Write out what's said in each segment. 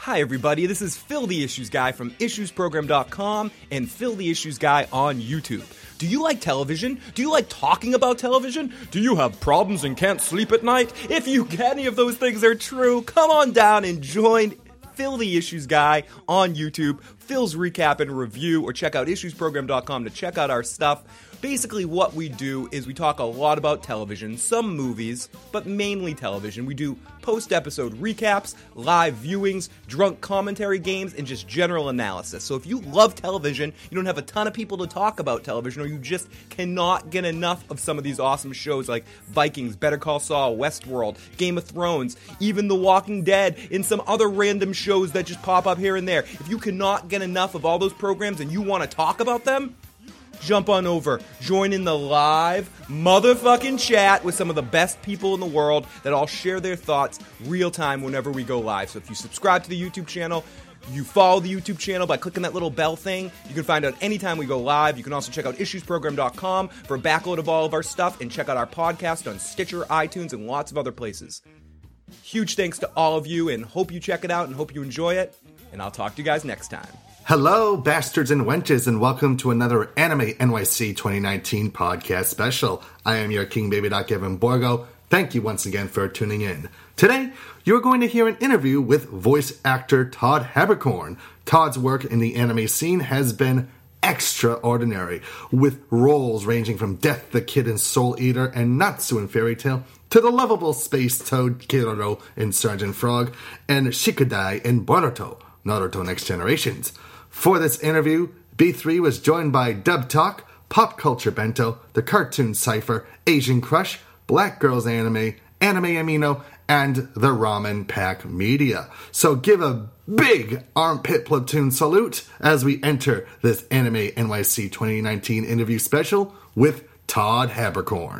Hi everybody, this is Phil the Issues Guy from IssuesProgram.com and Phil the Issues Guy on YouTube. Do you like television? Do you like talking about television? Do you have problems and can't sleep at night? If any of those things are true, come on down and join Phil the Issues Guy on YouTube, Phil's Recap and Review, or check out IssuesProgram.com to check out our stuff. Basically, what we do is we talk a lot about television, some movies, but mainly television. We do post-episode recaps, live viewings, drunk commentary games, and just general analysis. So if you love television, you don't have a ton of people to talk about television, or you just cannot get enough of some of these awesome shows like Vikings, Better Call Saul, Westworld, Game of Thrones, even The Walking Dead, and some other random shows that just pop up here and there. If you cannot get enough of all those programs and you want to talk about them, jump on over, join in the live motherfucking chat with some of the best people in the world that all share their thoughts real time whenever we go live. So if you subscribe to the YouTube channel, you follow the YouTube channel by clicking that little bell thing, you can find out anytime we go live. You can also check out IssuesProgram.com for a backload of all of our stuff and check out our podcast on Stitcher, iTunes, and lots of other places. Huge thanks to all of you and hope you check it out and hope you enjoy it. And I'll talk to you guys next time. Hello, bastards and wenches, and welcome to another Anime NYC 2019 podcast special. I am your King Baby Doc Evan Borgo. Thank you once again for tuning in. Today, you're going to hear an interview with voice actor Todd Haberkorn. Todd's work in the anime scene has been extraordinary, with roles ranging from Death the Kid in Soul Eater and Natsu in Fairy Tail, to the lovable space toad Kiroro in Sergeant Frog, and Shikadai in Boruto, Naruto Next Generations. For this interview, B3 was joined by Dub Talk, Pop Culture Bento, The Cartoon Cypher, Asian Crush, Black Girls Anime, Anime Amino, and the Ramen Pack Media. So give a big armpit platoon salute as we enter this Anime NYC 2019 interview special with Todd Haberkorn.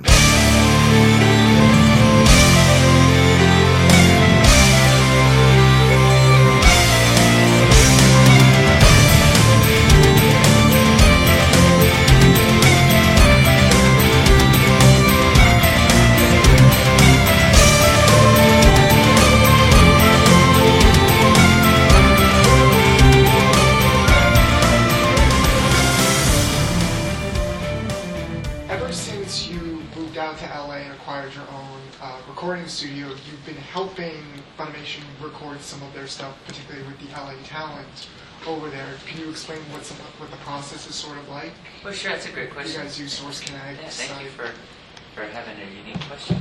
Studio, you've been helping Funimation record some of their stuff, particularly with the LA talent over there. Can you explain what the process is sort of like? Well, sure, that's a great question. You guys use Source Connect. Yeah, thank you for having a unique question.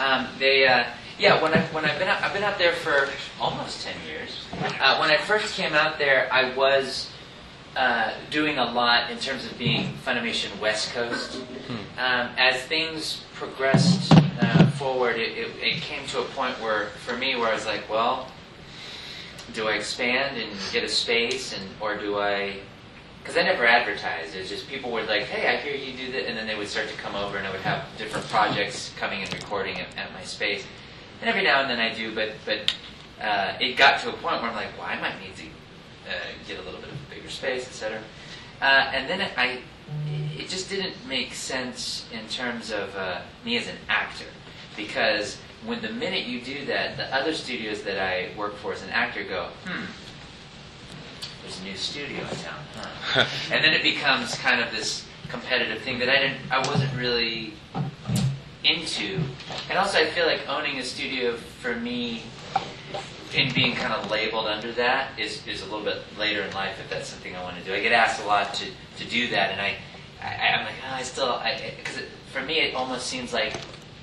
I've been out there for almost 10 years. When I first came out there, I was doing a lot in terms of being Funimation West Coast. As things progressed forward, it came to a point where I was like, well, do I expand and get a space, or do I? Because I never advertised. It's just people were like, hey, I hear you do that, and then they would start to come over, and I would have different projects coming and recording at my space. And every now and then I do, but it got to a point where I'm like, well, I might need to get a little bit of a bigger space, etc. And then it just didn't make sense in terms of me as an actor, because when the minute you do that, the other studios that I work for as an actor go, there's a new studio in town, and then it becomes kind of this competitive thing that I wasn't really into. And also I feel like owning a studio for me, and being kind of labeled under that is a little bit later in life if that's something I want to do. I get asked a lot to do that, and I'm like, because for me it almost seems like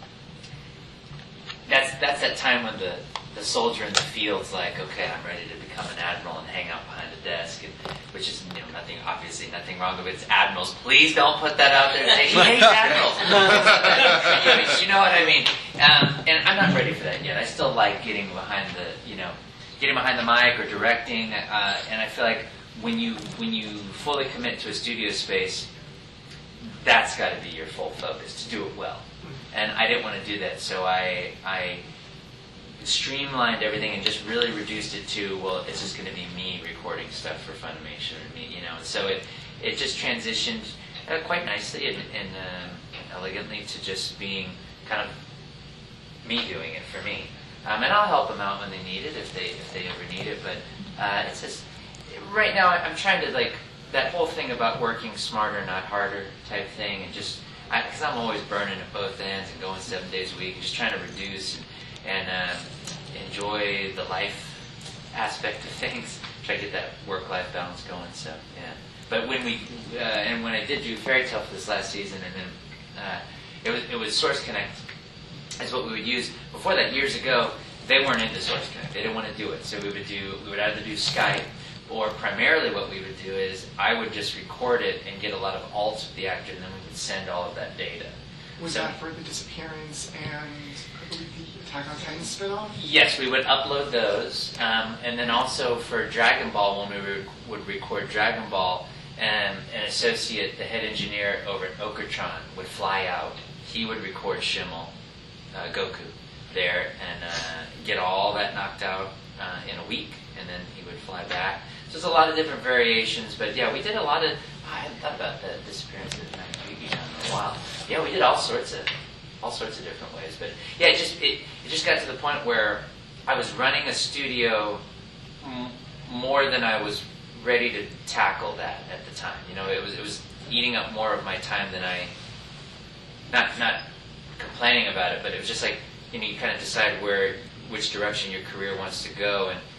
that's that time when the soldier in the field's like, okay, I'm ready to become an admiral and hang out behind a desk, which is nothing wrong with it. It's admirals. Please don't put that out there and say he hates admirals. You know what I mean? And I'm not ready for that yet. I still like getting behind the mic or directing, and I feel like when you fully commit to a studio space, that's got to be your full focus to do it well. And I didn't want to do that, so I streamlined everything and just really reduced it to, well, it's just going to be me recording stuff for Funimation, So it just transitioned quite nicely and elegantly to just being kind of me doing it for me. and I'll help them out when they need it if they ever need it. But it's just right now I'm trying to like that whole thing about working smarter, not harder type thing, and just because I'm always burning at both ends and going 7 days a week, and just trying to reduce and enjoy the life aspect of things. Try to get that work-life balance going. So yeah. But when when I did do Fairy Tale for this last season, and then it was Source Connect is what we would use. Before that, years ago, they weren't into Source Connect. They didn't want to do it. So we would either do Skype, or primarily what we would do is I would just record it and get a lot of alts with the actor, and then we would send all of that data. Was that for The Disappearance and I believe the Attack on Titan spinoff? Yes, we would upload those, and then also for Dragon Ball, when we would record Dragon Ball, an associate, the head engineer over at Okratron, would fly out. He would record Schimmel, Goku, there, and get all that knocked out in a week, and then he would fly back. So there's a lot of different variations, but yeah, we did a lot of. I hadn't thought about the Disappearance of the Night in a while. Yeah, we did all sorts of different ways, but yeah, it just got to the point where I was running a studio more than I was ready to tackle that at the time. You know, it was eating up more of my time than I. Not complaining about it, but it was just like, you know, you kind of decide which direction your career wants to go, and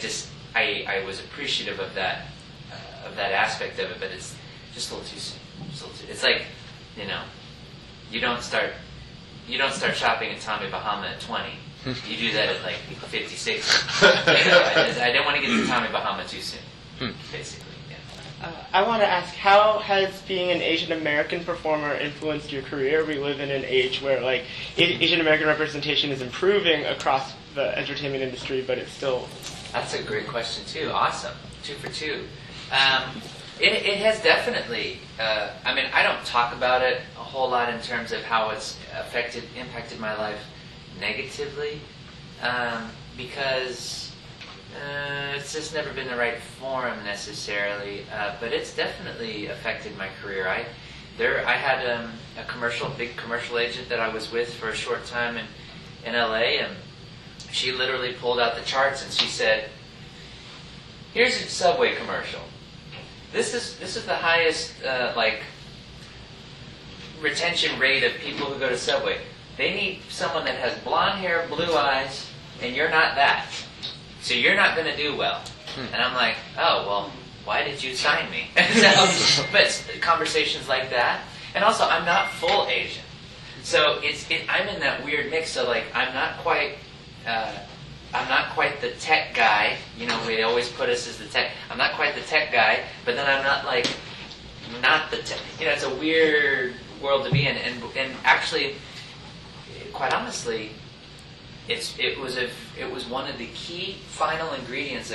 I was appreciative of that aspect of it, but it's just a little too soon. It's like, you know, you don't start shopping at Tommy Bahama at 20. You do that at like 56. You know, I didn't want to get to Tommy Bahama too soon, basically. Yeah. I want to ask, how has being an Asian American performer influenced your career? We live in an age where like Asian American representation is improving across the entertainment industry, but it's still... That's a great question too. Awesome. 2 for 2. It has definitely. I mean, I don't talk about it a whole lot in terms of how it's impacted my life negatively, because it's just never been the right forum necessarily. But it's definitely affected my career. I had a big commercial agent that I was with for a short time in LA, and she literally pulled out the charts and she said, "Here's a Subway commercial. This is the highest retention rate of people who go to Subway. They need someone that has blonde hair, blue eyes, and you're not that. So you're not going to do well." And I'm like, "Oh, well, why did you sign me?" But conversations like that. And also, I'm not full Asian. So I'm in that weird mix. So like, I'm not quite the tech guy. You know, they always put us as the tech. I'm not quite the tech guy, but then I'm not the tech. You know, it's a weird world to be in. And actually, quite honestly, it was one of the key final ingredients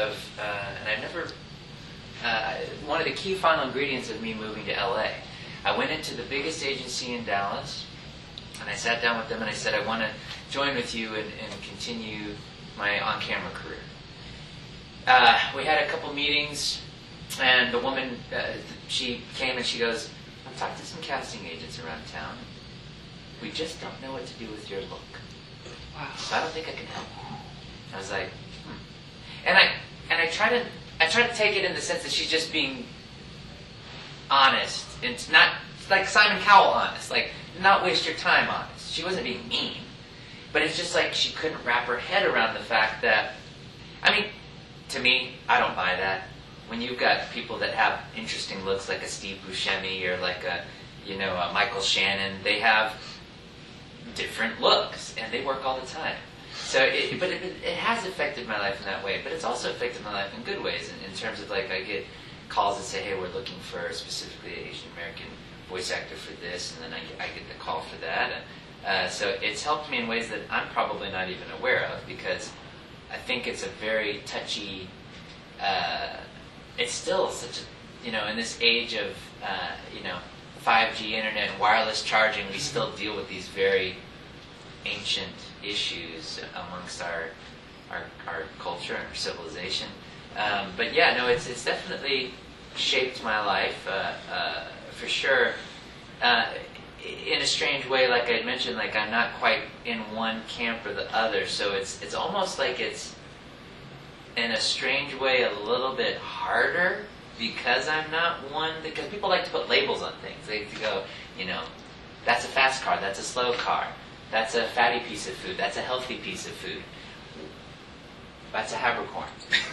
one of the key final ingredients of me moving to LA. I went into the biggest agency in Dallas, and I sat down with them and I said, "I want to join with you and continue my on-camera career." We had a couple meetings, and the woman, she came and she goes, "I've talked to some casting agents around town. We just don't know what to do with your look. Wow. So I don't think I can help." I was like, And I try to take it in the sense that she's just being honest. It's not like Simon Cowell honest, like not waste your time honest. She wasn't being mean. But it's just like she couldn't wrap her head around the fact that, I mean, to me, I don't buy that. When you've got people that have interesting looks like a Steve Buscemi or like a Michael Shannon, they have different looks and they work all the time. So, it has affected my life in that way, but it's also affected my life in good ways in terms of like I get calls that say, "Hey, we're looking for specifically an Asian American voice actor for this," and then I get the call for that. So it's helped me in ways that I'm probably not even aware of, because I think it's a very touchy. It's still such a, in this age of 5G internet and wireless charging, we still deal with these very ancient issues amongst our culture and our civilization. But yeah, no, it's definitely shaped my life for sure. in a strange way, like I mentioned, like I'm not quite in one camp or the other. So it's almost like it's in a strange way a little bit harder because I'm not one. Because people like to put labels on things. They like to go, that's a fast car, that's a slow car, that's a fatty piece of food, that's a healthy piece of food. That's a Habercorn.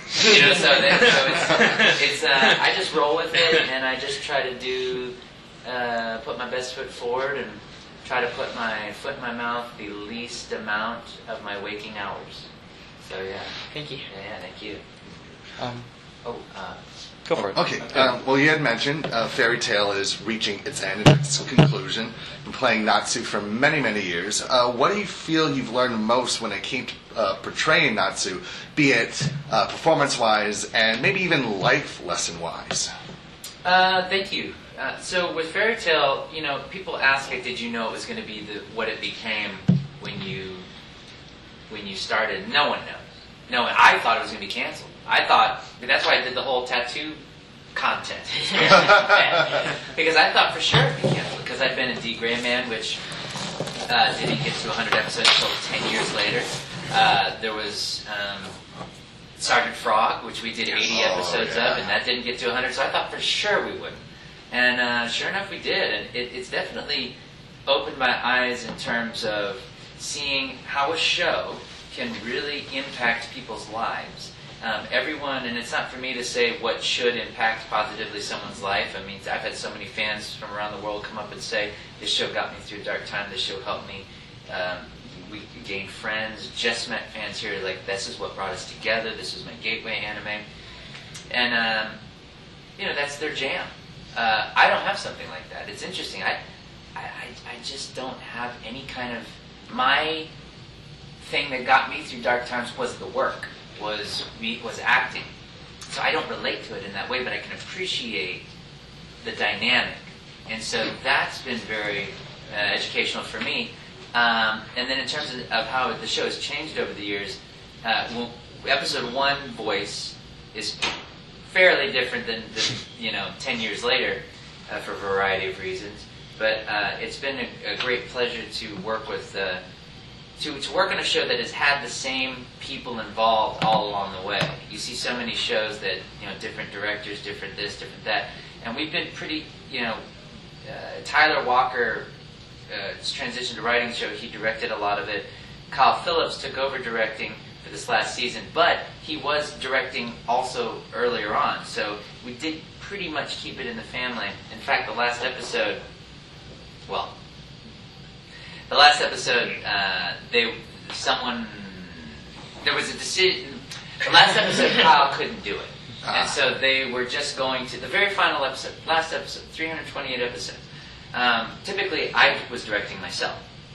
So I just roll with it, and I just try to put my best foot forward and try to put my foot in my mouth the least amount of my waking hours. So yeah. Thank you. Yeah, thank you. Go for it. Okay. Well, you had mentioned Fairy Tale is reaching its end, its conclusion. Been playing Natsu for many, many years. What do you feel you've learned most when it came to portraying Natsu, be it performance-wise and maybe even life lesson-wise? Thank you. So with Fairy Tale, people ask, did you know it was going to be what it became when you started? No one knows. No, I thought it was going to be canceled. That's why I did the whole tattoo content. Because I thought for sure it'd be canceled, because I'd been in D. Gray Man, which didn't get to 100 episodes until 10 years later. There was Sergeant Frog, which we did 80 episodes of, and that didn't get to 100, so I thought for sure we wouldn't. And sure enough, we did. And it's definitely opened my eyes in terms of seeing how a show can really impact people's lives. Everyone, and it's not for me to say what should impact positively someone's life. I mean, I've had so many fans from around the world come up and say, this show got me through a dark time, this show helped me. We gained friends, just met fans here, like, this is what brought us together, this was my gateway anime. And, that's their jam. I don't have something like that. It's interesting. I just don't have any kind of... My thing that got me through dark times was the work, was acting. So I don't relate to it in that way, but I can appreciate the dynamic. And so that's been very educational for me. And then in terms of how the show has changed over the years, episode 1 voice is fairly different than 10 years later for a variety of reasons. But it's been a great pleasure to work with, to work on a show that has had the same people involved all along the way. You see so many shows that, different directors, different this, different that. And we've been pretty, Tyler Walker transitioned to writing the show. He directed a lot of it. Kyle Phillips took over directing for this last season, but he was directing also earlier on. So we did pretty much keep it in the family. In fact, the last episode, there was a decision. The last episode, Kyle couldn't do it. And so they were just going to the very final episode, last episode, 328 episodes. Typically, I was directing myself,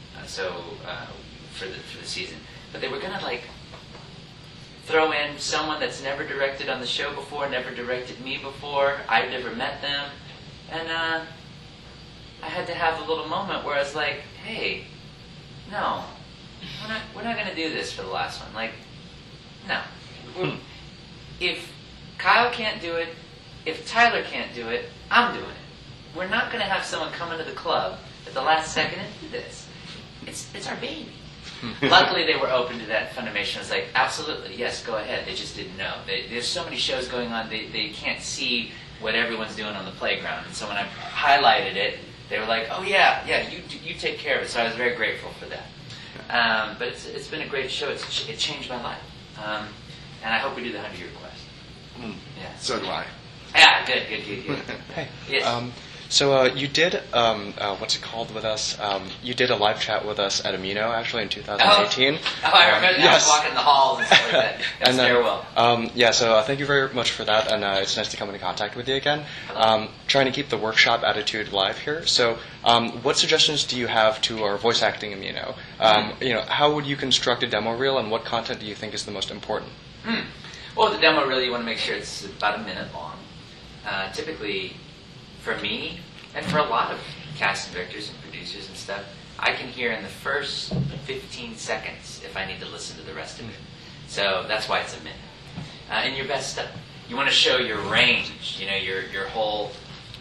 for the season. But they were going to throw in someone that's never directed on the show before, never directed me before. I'd never met them, and I had to have a little moment where I was like, "Hey, no, we're not going to do this for the last one. No. If Kyle can't do it, if Tyler can't do it, I'm doing it. We're not going to have someone come into the club at the last second and do this. It's our baby." Luckily, they were open to that. Funimation was like, absolutely, yes, go ahead. They just didn't know. There's so many shows going on, they can't see what everyone's doing on the playground. And so when I highlighted it, they were like, oh yeah, you take care of it. So I was very grateful for that. But it's been a great show. It changed my life. And I hope we do the 100-year quest. Yeah. So do I. Yeah, good. Hey. Yes. So you did, what's it called with us? You did a live chat with us at Amino, actually, in 2018. Oh, I remember that. Yes. I was walking the halls and stuff like that. That stairwell. So thank you very much for that, and it's nice to come into contact with you again. Trying to keep the workshop attitude live here. So what suggestions do you have to our voice acting Amino? How would you construct a demo reel, and what content do you think is the most important? Well, the demo reel, you want to make sure it's about a minute long. Typically, for me, and for a lot of casting directors and producers and stuff, I can hear in the first 15 seconds if I need to listen to the rest of it. So that's why it's a minute. And your best stuff. You want to show your range, your whole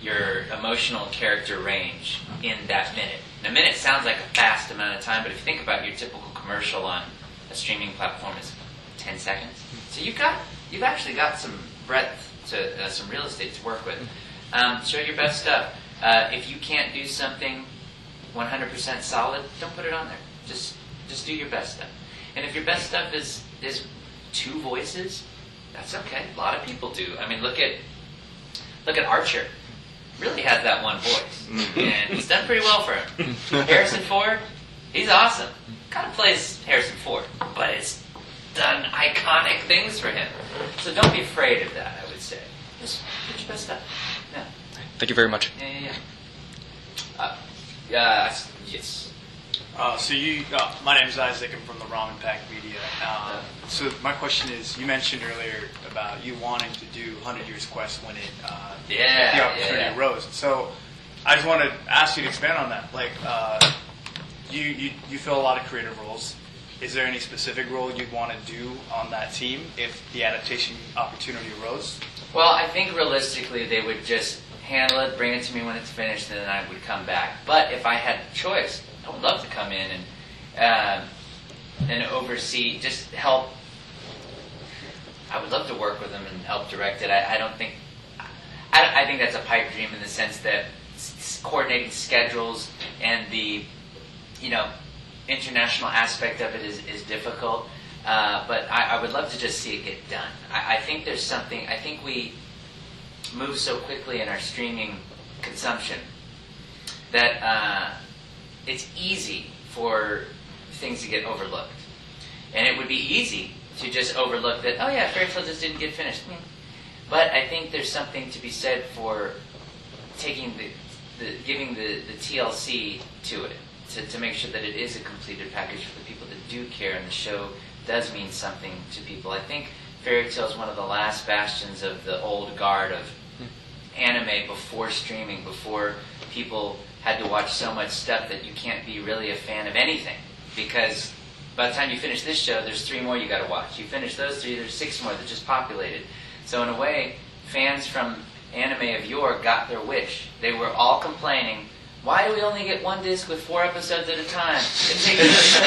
your emotional character range in that minute. And a minute sounds like a fast amount of time, but if you think about it, your typical commercial on a streaming platform is 10 seconds. So you've actually got some breadth to some real estate to work with. Show your best stuff. If you can't do something 100% solid, don't put it on there. Just do your best stuff. And if your best stuff is 2 voices, that's okay. A lot of people do. I mean, look at Archer. Really has that one voice, and he's done pretty well for him. Harrison Ford, he's awesome. Kind of plays Harrison Ford, but it's done iconic things for him. So don't be afraid of that, I would say. Just put your best stuff. Yeah. Thank you very much. Yes. My name is Isaac. I'm from the Ramen Pack Media. So my question is, you mentioned earlier about you wanting to do 100 Years Quest when the opportunity arose. So I just want to ask you to expand on that. Like, you fill a lot of creative roles. Is there any specific role you'd want to do on that team if the adaptation opportunity arose? Well, I think realistically they would just handle it, bring it to me when it's finished, and then I would come back. But if I had a choice, I would love to come in and oversee, just help. I would love to work with them and help direct it. I think that's a pipe dream in the sense that coordinating schedules and the international aspect of it is difficult. But I would love to just see it get done. I think there's something. I think we move so quickly in our streaming consumption that it's easy for things to get overlooked. And it would be easy to just overlook that, oh yeah, Fairy Tail just didn't get finished. But I think there's something to be said for taking giving the TLC to it, to make sure that it is a completed package for the people that do care and the show does mean something to people. I think Fairy Tail is one of the last bastions of the old guard of anime before streaming, before people had to watch so much stuff that you can't be really a fan of anything, because by the time you finish this show, there's 3 more you got to watch. You finish those 3, there's 6 more that just populated. So in a way, fans from anime of yore got their wish. They were all complaining, why do we only get 1 disc with 4 episodes at a time? It takes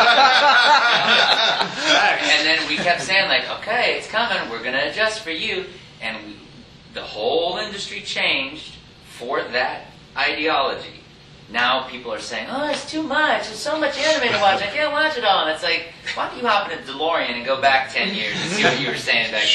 and then we kept saying, like, okay, it's coming, we're going to adjust for you. And the whole industry changed for that ideology. Now people are saying, oh, it's too much. There's so much anime to watch. I can't watch it all. And it's like, why don't you hop in a DeLorean and go back 10 years and see what you were saying back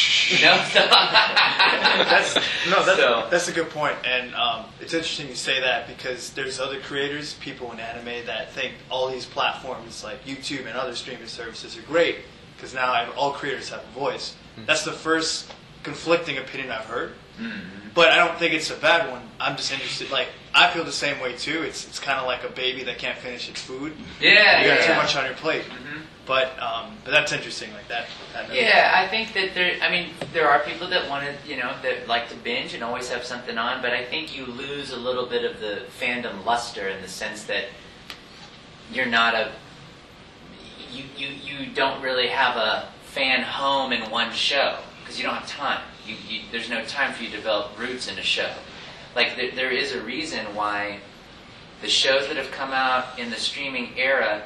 then? That's a good point. And it's interesting you say that because there's other creators, people in anime, that think all these platforms like YouTube and other streaming services are great because now all creators have a voice. That's the first conflicting opinion I've heard. But I don't think it's a bad one. I'm just interested. Like, I feel the same way too. It's kind of like a baby that can't finish its food. Yeah, you got too much on your plate. But that's interesting. Like that yeah, I think that there are people that want to, that like to binge and always have something on. But I think you lose a little bit of the fandom luster in the sense that you're not you don't really have a fan home in one show because you don't have time. There's no time for you to develop roots in a show. Like, there is a reason why the shows that have come out in the streaming era,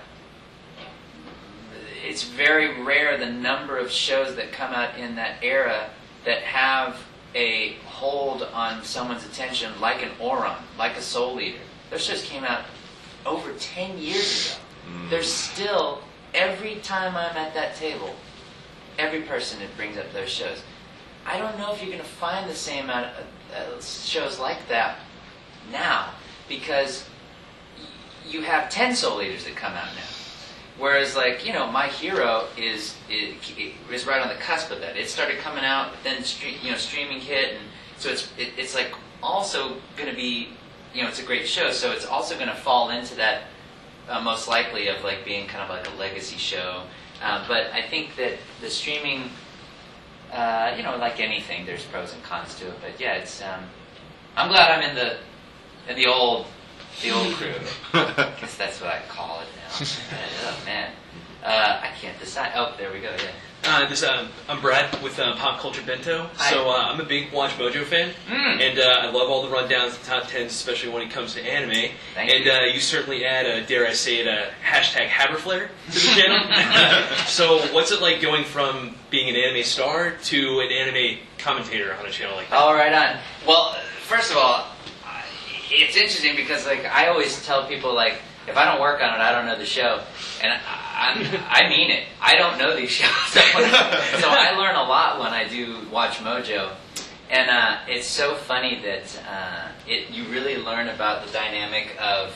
it's very rare the number of shows that come out in that era that have a hold on someone's attention like an Ouran, like a Soul Eater. Those shows came out over 10 years ago. There's still, every time I'm at that table, every person that brings up those shows. I don't know if you're going to find the same amount of shows like that now, because you have 10 Soul Eaters that come out now. Whereas, like, My Hero is right on the cusp of that. It started coming out, but then streaming hit, and so it's like also going to be, it's a great show. So it's also going to fall into that most likely of like being kind of like a legacy show. But I think that the streaming. Like anything, there's pros and cons to it. But yeah, it's. I'm glad I'm in the old crew. I guess that's what I call it now. Oh man, I can't decide. Oh, there we go. Yeah. I'm Brad with Pop Culture Bento. Hi. So I'm a big Watch Mojo fan, and I love all the rundowns, the top 10s, especially when it comes to anime. Thank and you. You certainly add, dare I say it, hashtag Haberflair to the channel. So what's it like going from being an anime star to an anime commentator on a channel like that? Oh, right on. Well, first of all, it's interesting because like I always tell people like if I don't work on it, I don't know the show, and I mean it. I don't know these shows, so I learn a lot when I do Watch Mojo, and it's so funny that you really learn about the dynamic of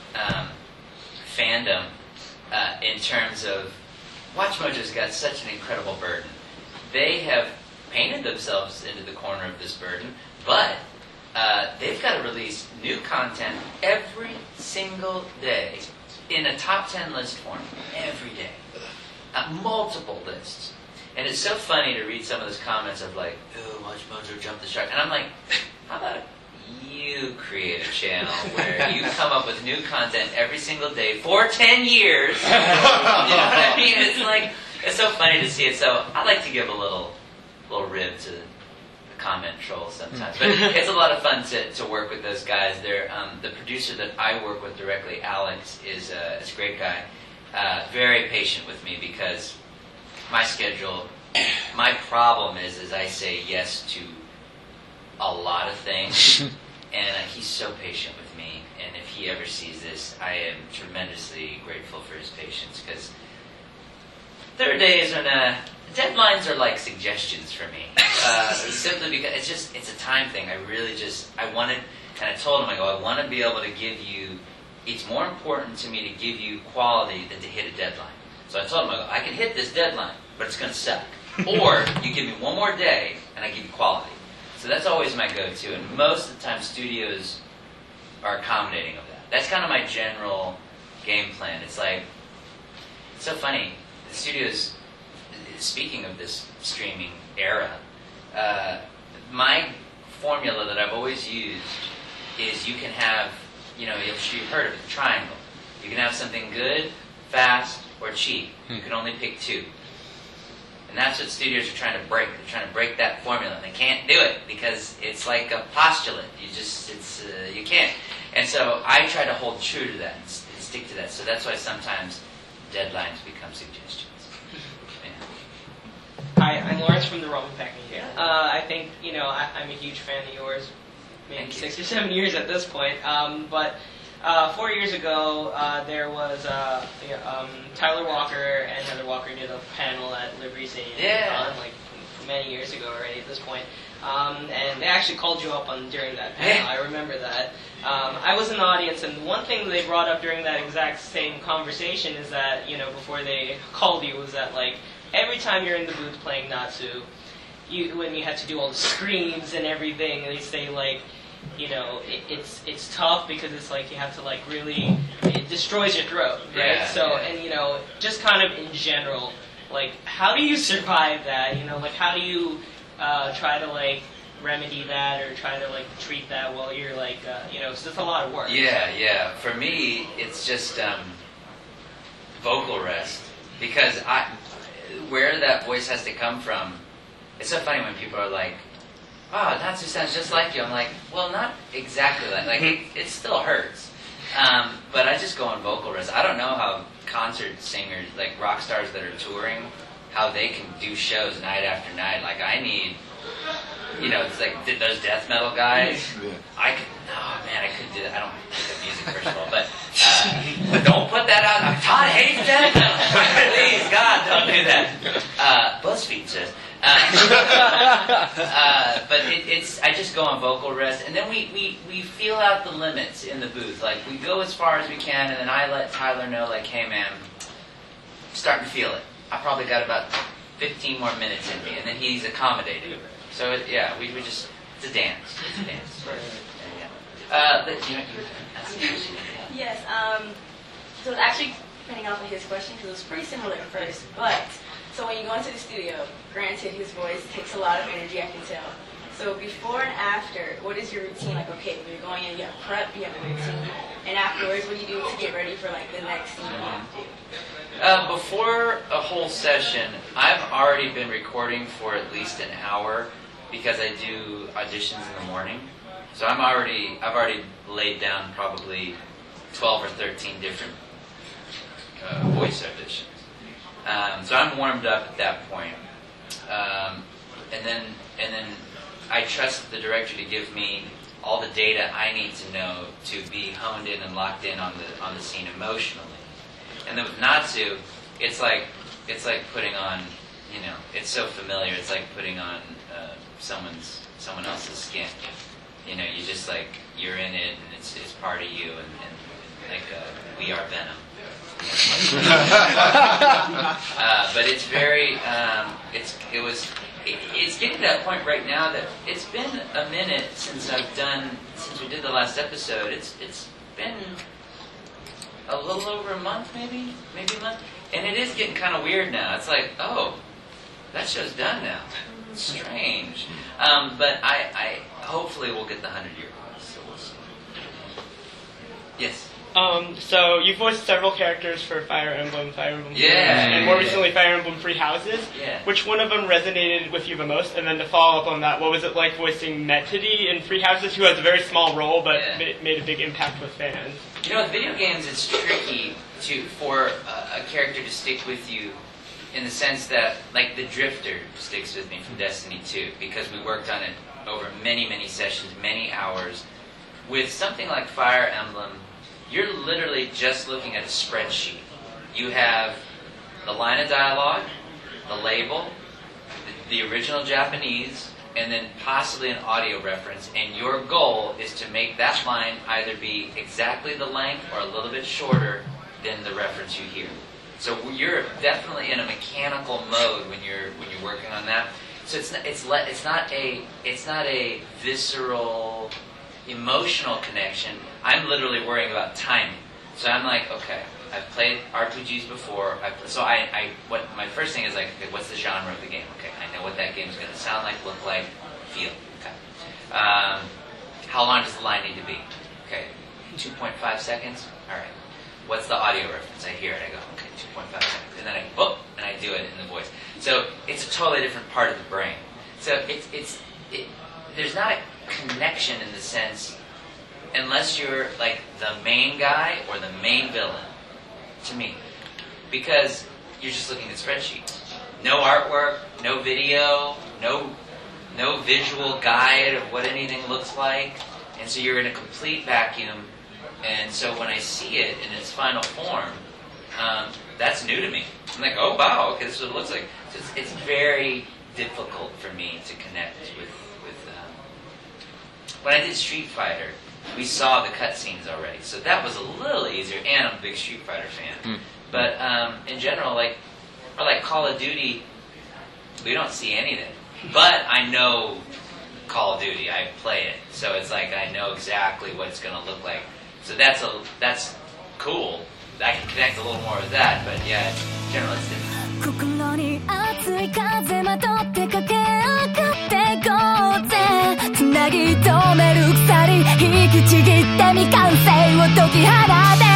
fandom in terms of Watch Mojo's got such an incredible burden. They have painted themselves into the corner of this burden, but they've got to release new content every single day in a top 10 list form every day. Multiple lists. And it's so funny to read some of those comments of like, oh, Watch Mojo jumped the shark. And I'm like, how about you create a channel where you come up with new content every single day for 10 years? You know what I mean? It's like, it's so funny to see it. So I like to give a little rib to comment trolls sometimes, but it's a lot of fun to work with those guys. They're the producer that I work with directly, Alex, is a great guy. Very patient with me because my schedule. My problem is I say yes to a lot of things, and he's so patient with me. And if he ever sees this, I am tremendously grateful for his patience because there are days when deadlines are like suggestions for me, simply because it's a time thing. I wanted, and I told him, I go, I want to be able to give you, it's more important to me to give you quality than to hit a deadline. So I told him, I go, I can hit this deadline, but it's going to suck. Or you give me one more day, and I give you quality. So that's always my go-to, and most of the time studios are accommodating of that. That's kind of my general game plan. It's like, it's so funny, the studios, speaking of this streaming era, my formula that I've always used is you can have, you've heard of it, the triangle. You can have something good, fast, or cheap. You can only pick two. And that's what studios are trying to break. They're trying to break that formula, and they can't do it because it's like a postulate. You can't. And so I try to hold true to that and stick to that. So that's why sometimes deadlines become suggestions. Hi, I'm Lawrence from the Ramen Pack Media. I think, I'm a huge fan of yours, maybe 6 or 7 years at this point. But 4 years ago, there was Tyler Walker and Heather Walker did a panel at Liberty Stadium, like many years ago already at this point. And they actually called you up during that panel. I remember that. I was in the audience, and one thing that they brought up during that exact same conversation is that, before they called you, was that, like, every time you're in the booth playing Natsu, when you had to do all the screams and everything, they say, like, it's tough because it's like you have to, like, really, it destroys your throat, right? And, just kind of in general, like, how do you survive that? Like, how do you try to, like, remedy that or try to, like, treat that while you're, like, it's just a lot of work. Yeah. For me, it's just vocal rest because where that voice has to come from, it's so funny when people are like, oh, Natsu sounds just like you. I'm like, well, not exactly that. Like, it still hurts. But I just go on vocal rest. I don't know how concert singers, like rock stars that are touring, how they can do shows night after night. Like, I need, it's like those death metal guys. I couldn't do that. I don't like the music, first of all. But don't put that out. Todd hates death metal. Please, God, don't do that. BuzzFeed says. But I just go on vocal rest, and then we feel out the limits in the booth. Like, we go as far as we can, and then I let Tyler know, like, hey man, I'm starting to feel it. I probably got about 15 more minutes in me, and then he's accommodated. So we just, it's a dance. Yes, so it's actually depending off of his question, because it was pretty similar at first, but so when you go into the studio, granted his voice takes a lot of energy, I can tell. So before and after, what is your routine? Like, okay, when you're going in, you have prep, you have a routine, and afterwards, what do you do to get ready for like the next scene you want to do? Before a whole session, I've already been recording for at least an hour because I do auditions in the morning. So I've already laid down probably 12 or 13 different voice auditions. So I'm warmed up at that point. And then I trust the director to give me all the data I need to know to be honed in and locked in on the scene emotionally. And then with Natsu, it's like putting on, it's so familiar. It's like putting on someone else's skin. You just like you're in it, and it's part of you, and like we are Venom. But it's very it's getting to that point right now that it's been a minute since we did the last episode. It's been a little over a month, maybe a month, and it is getting kind of weird now. It's like, oh, that show's done now. It's strange, but I hopefully we'll get the 100-year quest. So we'll see. Yes. So you've voiced several characters for Fire Emblem, yeah, and more recently Fire Emblem Three Houses. Yeah. Which one of them resonated with you the most? And then to follow up on that, what was it like voicing Metody in Three Houses, who has a very small role but made a big impact with fans? With video games, it's tricky for a character to stick with you in the sense that, like, the Drifter sticks with me from Destiny 2 because we worked on it over many, many sessions, many hours. With something like Fire Emblem, you're literally just looking at a spreadsheet. You have the line of dialogue, the label, the original Japanese, and then possibly an audio reference. And your goal is to make that line either be exactly the length or a little bit shorter than the reference you hear. So you're definitely in a mechanical mode when you're working on that. So it's not a visceral, emotional connection. I'm literally worrying about timing. So I'm like, okay, I've played RPGs before. What my first thing is like, okay, what's the genre of the game? Okay, I know what that game is going to sound like, look like, feel. Okay. How long does the line need to be? Okay, 2.5 seconds. All right. What's the audio reference? I hear it. I go, okay, 2.5 seconds, and then I do it in the voice. So it's a totally different part of the brain. So there's not a connection in the sense, unless you're like the main guy or the main villain, to me, because you're just looking at spreadsheets. No artwork, no video, no visual guide of what anything looks like, and so you're in a complete vacuum. And so when I see it in its final form, that's new to me. I'm like, oh wow, okay, this is what it looks like. So it's very difficult for me to connect with. When I did Street Fighter, we saw the cutscenes already, so that was a little easier. And I'm a big Street Fighter fan. But in general, like Call of Duty, we don't see anything. But I know Call of Duty. I play it, so it's like I know exactly what it's going to look like. So that's cool. I can connect a little more with that, but yeah, in general it's different. 心に熱い風まとって駆け上がってこうぜつなぎ止める鎖引きちぎって未完成を解き放て